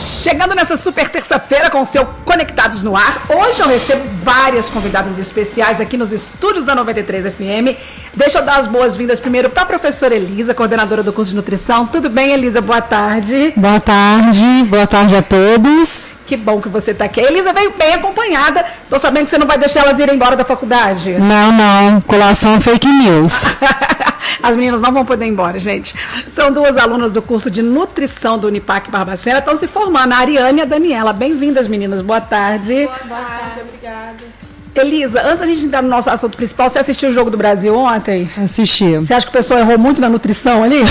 Chegando nessa super terça-feira com o seu Conectados no Ar, hoje eu recebo várias convidadas especiais aqui nos estúdios da 93 FM. Deixa eu dar as boas-vindas primeiro para a professora Elisa, coordenadora do curso de nutrição. Tudo bem, Elisa? Boa tarde. Boa tarde a todos. Que bom que você está aqui. A Elisa veio bem acompanhada. Tô sabendo que você não vai deixar elas irem embora da faculdade. Não. Colação fake news. As meninas não vão poder ir embora, gente. São duas alunas do curso de nutrição do Unipac Barbacena. Estão se formando, a Ariane e a Daniela. Bem-vindas, meninas. Boa tarde. Boa tarde, obrigada. Elisa, antes da gente entrar no nosso assunto principal, você assistiu o Jogo do Brasil ontem? Assisti. Você acha que o pessoal errou muito na nutrição ali?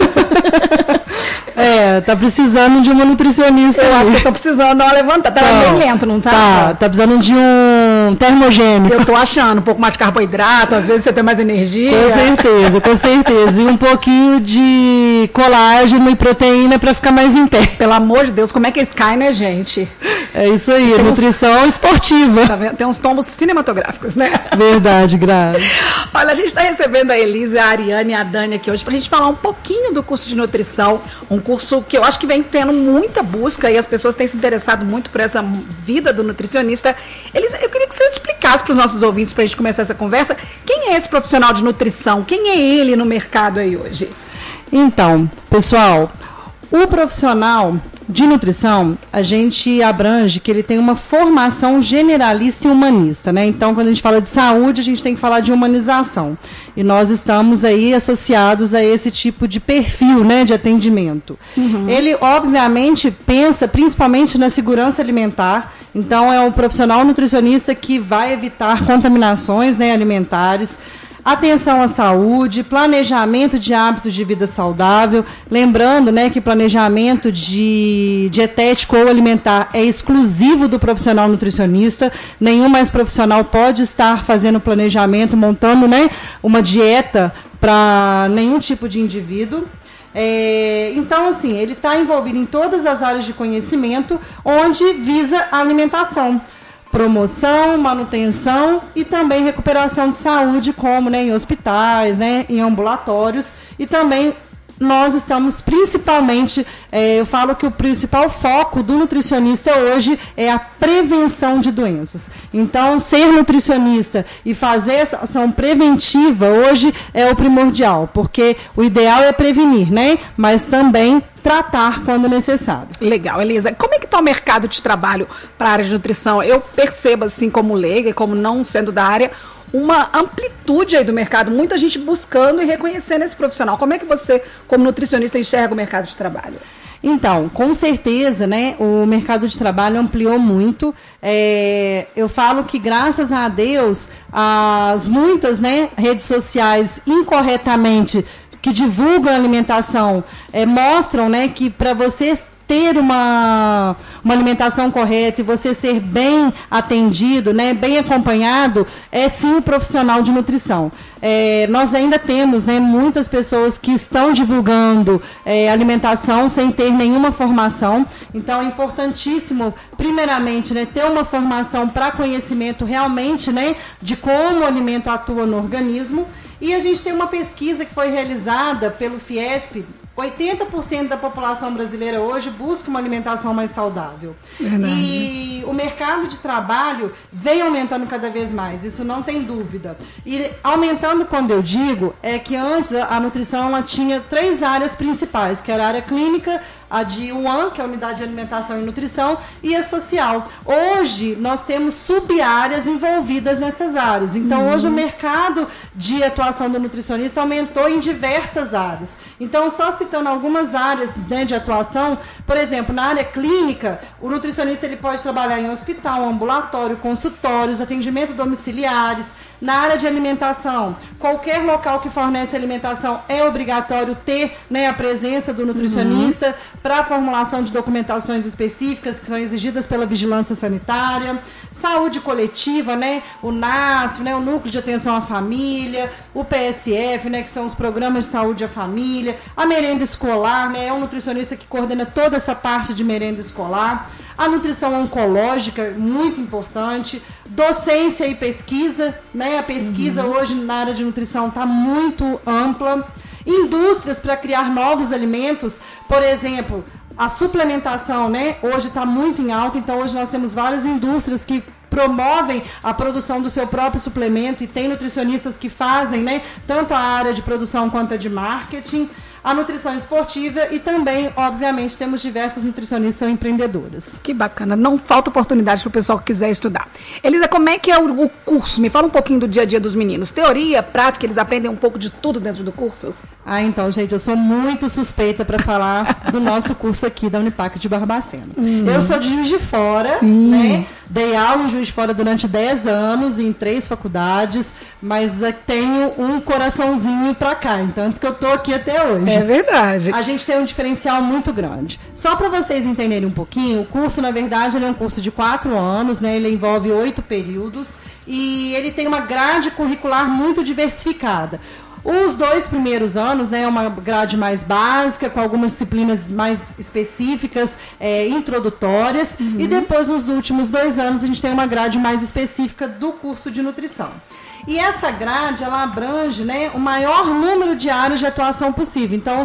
Tá precisando de uma nutricionista. Eu acho que estão precisando dar uma levantada. Tá bem lento, não tá? Tá precisando de um termogênico. Eu tô achando, um pouco mais de carboidrato, às vezes você tem mais energia. Com certeza. E um pouquinho de colágeno e proteína para ficar mais em pé. Pelo amor de Deus, como é que eles caem, né, gente? É isso aí, nutrição esportiva. Tá vendo? Tem uns tombos cinematográficos, né? Verdade, Graça. Olha, a gente está recebendo a Elisa, a Ariane e a Dani aqui hoje para a gente falar um pouquinho do curso de nutrição, um curso que eu acho que vem tendo muita busca e as pessoas têm se interessado muito por essa vida do nutricionista. Elisa, eu queria que você explicasse para os nossos ouvintes, para a gente começar essa conversa, quem é esse profissional de nutrição? Quem é ele no mercado aí hoje? Então, pessoal, o profissional de nutrição, a gente abrange que ele tem uma formação generalista e humanista, né? Então, quando a gente fala de saúde, a gente tem que falar de humanização. E nós estamos aí associados a esse tipo de perfil, né, de atendimento. Ele, obviamente, pensa principalmente na segurança alimentar. Então, é um profissional nutricionista que vai evitar contaminações, né, alimentares, atenção à saúde, planejamento de hábitos de vida saudável, lembrando, né, que planejamento de dietético ou alimentar é exclusivo do profissional nutricionista, nenhum mais profissional pode estar fazendo planejamento, montando, né, uma dieta para nenhum tipo de indivíduo. Então, assim, ele está envolvido em todas as áreas de conhecimento onde visa a alimentação. Promoção, manutenção e também recuperação de saúde, como, né, em hospitais, né, em ambulatórios. E também nós estamos principalmente, eu falo que o principal foco do nutricionista hoje é a prevenção de doenças. Então, ser nutricionista e fazer essa ação preventiva hoje é o primordial, porque o ideal é prevenir, né? Mas também tratar quando necessário. Legal, Elisa. Como é que está o mercado de trabalho para a área de nutrição? Eu percebo, assim, como leiga e como não sendo da área, uma amplitude aí do mercado, muita gente buscando e reconhecendo esse profissional. Como é que você, como nutricionista, enxerga o mercado de trabalho? Então, com certeza, né, o mercado de trabalho ampliou muito. Eu falo que, graças a Deus, as muitas, né, redes sociais incorretamente que divulgam a alimentação mostram, né, que para você ter uma alimentação correta e você ser bem atendido, né, bem acompanhado, é sim o profissional de nutrição. Nós ainda temos, né, muitas pessoas que estão divulgando alimentação sem ter nenhuma formação. Então, é importantíssimo, primeiramente, né, ter uma formação para conhecimento realmente, né, de como o alimento atua no organismo. E a gente tem uma pesquisa que foi realizada pelo Fiesp. 80% da população brasileira hoje busca uma alimentação mais saudável. Verdade. E o mercado de trabalho vem aumentando cada vez mais, isso não tem dúvida. E aumentando, quando eu digo, é que antes a nutrição ela tinha 3 áreas principais, que era a área clínica, a de UAN, que é a Unidade de Alimentação e Nutrição, e a social. Hoje, nós temos sub-áreas envolvidas nessas áreas. Então, hoje o mercado de atuação do nutricionista aumentou em diversas áreas. Então, só citando algumas áreas, né, de atuação, por exemplo, na área clínica, o nutricionista ele pode trabalhar em hospital, ambulatório, consultórios, atendimento domiciliares. Na área de alimentação, qualquer local que fornece alimentação é obrigatório ter, né, a presença do nutricionista para a formulação de documentações específicas que são exigidas pela vigilância sanitária. Saúde coletiva, né, o NASF, né, o Núcleo de Atenção à Família, o PSF, né, que são os programas de saúde à família, a merenda escolar, né, é um nutricionista que coordena toda essa parte de merenda escolar. A nutrição oncológica, muito importante. Docência e pesquisa, né? A pesquisa hoje na área de nutrição está muito ampla. Indústrias para criar novos alimentos, por exemplo, A suplementação, né, hoje está muito em alta, então hoje nós temos várias indústrias que promovem a produção do seu próprio suplemento e tem nutricionistas que fazem, né, tanto a área de produção quanto a de marketing, a nutrição esportiva e também, obviamente, temos diversas nutricionistas que são empreendedoras. Que bacana, não falta oportunidade para o pessoal que quiser estudar. Elisa, como é que é o curso? Me fala um pouquinho do dia a dia dos meninos. Teoria, prática, eles aprendem um pouco de tudo dentro do curso? Ah, então, gente, eu sou muito suspeita para falar do nosso curso aqui da Unipac de Barbacena. Eu sou de Juiz de Fora, né? Dei aula em Juiz de Fora durante 10 anos, em 3 faculdades, mas tenho um coraçãozinho para cá, tanto que eu tô aqui até hoje. É verdade. A gente tem um diferencial muito grande. Só para vocês entenderem um pouquinho, o curso, na verdade, ele é um curso de 4 anos, né? Ele envolve 8 períodos e ele tem uma grade curricular muito diversificada. Os 2 primeiros anos, né, é uma grade mais básica, com algumas disciplinas mais específicas, introdutórias, e depois, nos últimos 2 anos, a gente tem uma grade mais específica do curso de nutrição. E essa grade, ela abrange, né, o maior número de áreas de atuação possível. Então,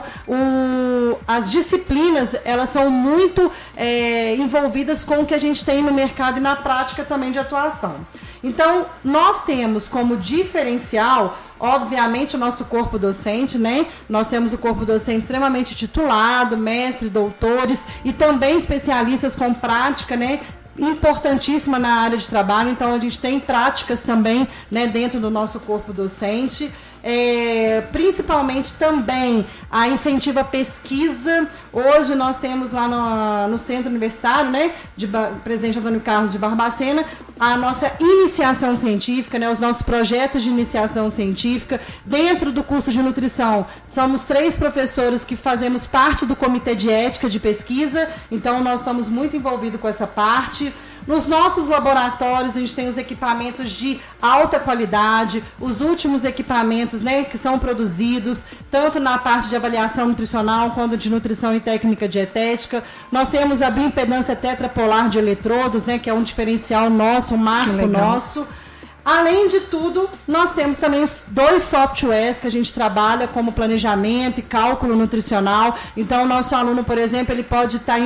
as disciplinas, elas são muito envolvidas com o que a gente tem no mercado e na prática também de atuação. Então, nós temos como diferencial, obviamente, o nosso corpo docente, né? Nós temos o corpo docente extremamente titulado, mestre, doutores e também especialistas com prática, né? Importantíssima na área de trabalho, então a gente tem práticas também, né, dentro do nosso corpo docente, principalmente também a incentiva a pesquisa. Hoje nós temos lá no Centro Universitário, né, de Presidente Antônio Carlos de Barbacena, a nossa iniciação científica, né, os nossos projetos de iniciação científica. Dentro do curso de nutrição, somos 3 professores que fazemos parte do Comitê de Ética de Pesquisa, então nós estamos muito envolvidos com essa parte. Nos nossos laboratórios, a gente tem os equipamentos de alta qualidade, os últimos equipamentos, né, que são produzidos, tanto na parte de avaliação nutricional, quanto de nutrição e técnica dietética. Nós temos a bioimpedância tetrapolar de eletrodos, né, que é um diferencial nosso, um marco nosso. Além de tudo, nós temos também os 2 softwares que a gente trabalha como planejamento e cálculo nutricional. Então, o nosso aluno, por exemplo, ele pode estar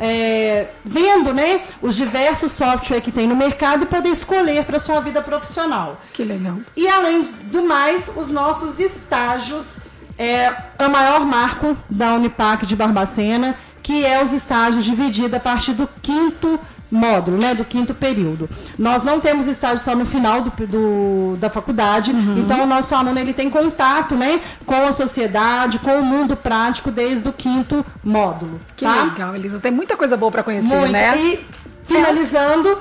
vendo, né, os diversos softwares que tem no mercado e poder escolher para a sua vida profissional. Que legal. E, além do mais, os nossos estágios é o maior marco da Unipac de Barbacena, que é os estágios divididos a partir do 5º módulo, né, do 5º período. Nós não temos estágio só no final da faculdade, então o nosso aluno ele tem contato, né, com a sociedade, com o mundo prático desde o 5º módulo. Que legal, Elisa. Tem muita coisa boa para conhecer, né? E finalizando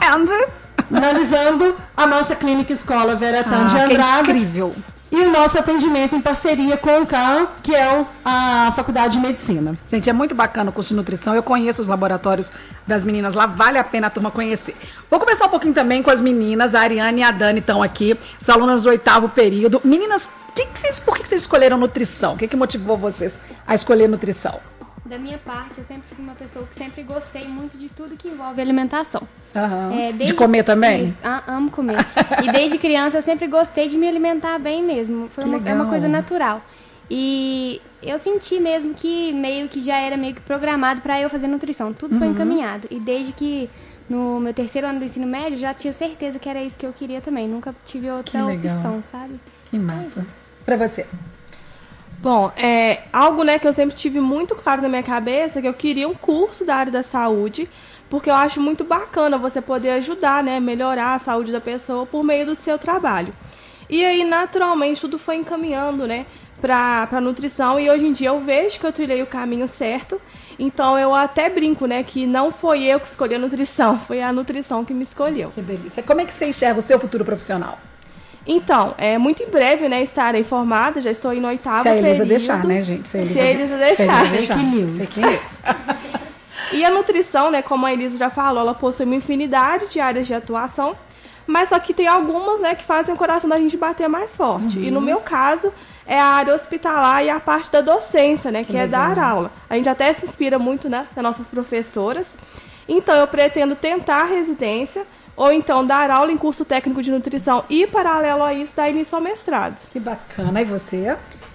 a nossa clínica escola Veratã de Andrada. Que incrível. E o nosso atendimento em parceria com o CAN, que é a Faculdade de Medicina. Gente, é muito bacana o curso de nutrição. Eu conheço os laboratórios das meninas lá, vale a pena a turma conhecer. Vou começar um pouquinho também com as meninas. A Ariane e a Dani estão aqui, são alunas do 8º período. Meninas, por que vocês escolheram nutrição? O que motivou vocês a escolher nutrição? Da minha parte, eu sempre fui uma pessoa que sempre gostei muito de tudo que envolve alimentação. De comer também? Amo comer. E desde criança eu sempre gostei de me alimentar bem mesmo. É uma coisa natural. E eu senti mesmo que meio que já era meio que programado para eu fazer nutrição. Tudo foi encaminhado. E desde que no meu 3º ano do ensino médio, já tinha certeza que era isso que eu queria também. Nunca tive outra opção, sabe? Que massa. Para você? Bom, algo, né, que eu sempre tive muito claro na minha cabeça, que eu queria um curso da área da saúde, porque eu acho muito bacana você poder ajudar, né, melhorar a saúde da pessoa por meio do seu trabalho. E aí, naturalmente, tudo foi encaminhando, né, para nutrição, e hoje em dia eu vejo que eu trilhei o caminho certo. Então eu até brinco, né, que não foi eu que escolhi a nutrição, foi a nutrição que me escolheu. Que delícia. Como é que você enxerga o seu futuro profissional? Então, muito em breve, né, estarei formada, já estou no 8º período. Se a Elisa deixar, né, gente? Se a Elisa deixar. Fake news. E a nutrição, né, como a Elisa já falou, ela possui uma infinidade de áreas de atuação, mas só que tem algumas, né, que fazem o coração da gente bater mais forte. E no meu caso, é a área hospitalar e a parte da docência, né, que é dar aula. A gente até se inspira muito, né, nas nossas professoras. Então, eu pretendo tentar a residência, ou então dar aula em curso técnico de nutrição e, paralelo a isso, dar início ao mestrado. Que bacana. E você?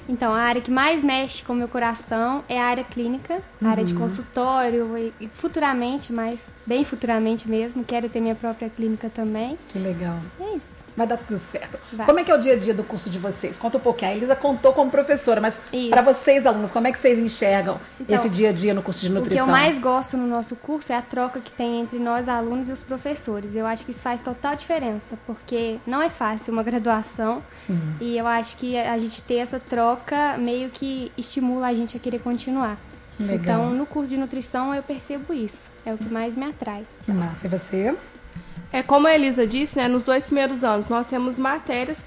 Então, a área que mais mexe com o meu coração é a área clínica, a área de consultório e futuramente, mas bem futuramente mesmo, quero ter minha própria clínica também. Que legal. É isso. Vai dar tudo certo. Vai. Como é que é o dia a dia do curso de vocês? Conta um pouquinho. A Elisa contou como professora, mas Isso. para vocês, alunos, como é que vocês enxergam Então, esse dia a dia no curso de O que nutrição? eu mais gosto no nosso curso é a troca que tem entre nós alunos e os professores. Eu acho que isso faz total diferença, porque não é fácil uma graduação. Sim. E eu acho que a gente ter essa troca meio que estimula a gente a querer continuar. Legal. Então, no curso de nutrição eu percebo isso. É o que mais me atrai. Que massa. E você? Como a Elisa disse, né, nos 2 primeiros anos nós temos matérias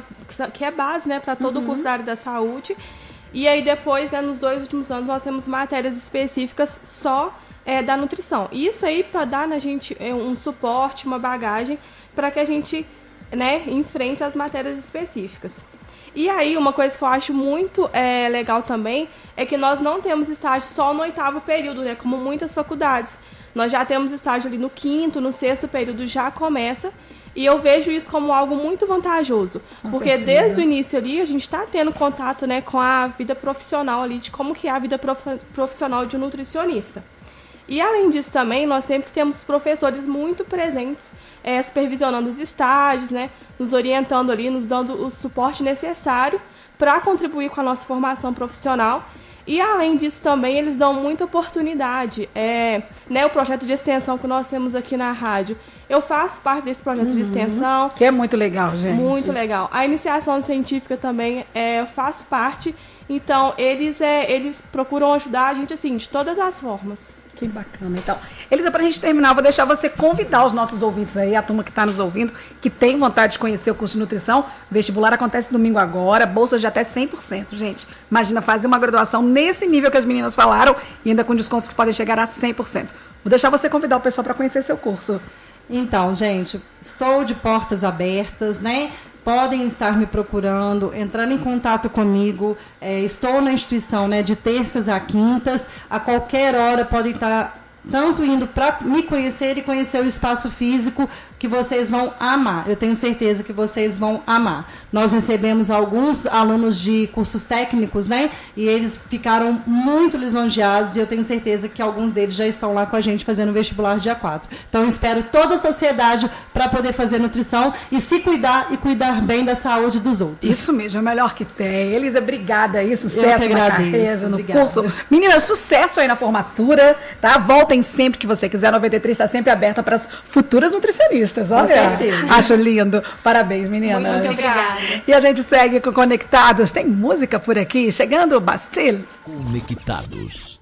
que é base, né, para todo o curso da área da saúde. E aí depois, né, nos 2 últimos anos, nós temos matérias específicas só da nutrição. E isso aí para dar na gente um suporte, uma bagagem para que a gente, né, enfrente as matérias específicas. E aí, uma coisa que eu acho muito legal também é que nós não temos estágio só no 8º período, né, como muitas faculdades. Nós já temos estágio ali no 5º, no 6º período já começa. E eu vejo isso como algo muito vantajoso. Porque desde o início ali a gente está tendo contato, né, com a vida profissional ali, de como que é a vida profissional de um nutricionista. E além disso também, nós sempre temos professores muito presentes, supervisionando os estágios, né, nos orientando ali, nos dando o suporte necessário para contribuir com a nossa formação profissional. E além disso também, eles dão muita oportunidade. Né, o projeto de extensão que nós temos aqui na rádio, eu faço parte desse projeto de extensão. Que é muito legal, gente. Muito legal. A iniciação científica também, eu faço parte. Então, eles procuram ajudar a gente, assim, de todas as formas. Que bacana. Então, Elisa, pra gente terminar, eu vou deixar você convidar os nossos ouvintes aí, a turma que está nos ouvindo, que tem vontade de conhecer o curso de nutrição. O vestibular acontece domingo agora, bolsa de até 100%, gente. Imagina fazer uma graduação nesse nível que as meninas falaram e ainda com descontos que podem chegar a 100%. Vou deixar você convidar o pessoal para conhecer seu curso. Então, gente, estou de portas abertas, né? Podem estar me procurando, entrando em contato comigo. Estou na instituição, né, de terças a quintas. A qualquer hora podem estar tanto indo para me conhecer e conhecer o espaço físico, que vocês vão amar. Eu tenho certeza que vocês vão amar. Nós recebemos alguns alunos de cursos técnicos, né? E eles ficaram muito lisonjeados e eu tenho certeza que alguns deles já estão lá com a gente fazendo o vestibular dia 4. Então, eu espero toda a sociedade para poder fazer nutrição e se cuidar e cuidar bem da saúde dos outros. Isso mesmo, é o melhor que tem. Elisa, obrigada aí, sucesso na carreira, no obrigada. curso. Meninas, sucesso aí na formatura, tá? Voltem sempre que você quiser, a 93 está sempre aberta para as futuras nutricionistas. Olha, certeza. acho lindo. Parabéns, meninas. Muito obrigada. E a gente segue com Conectados. Tem música por aqui, chegando o Bastille. Conectados.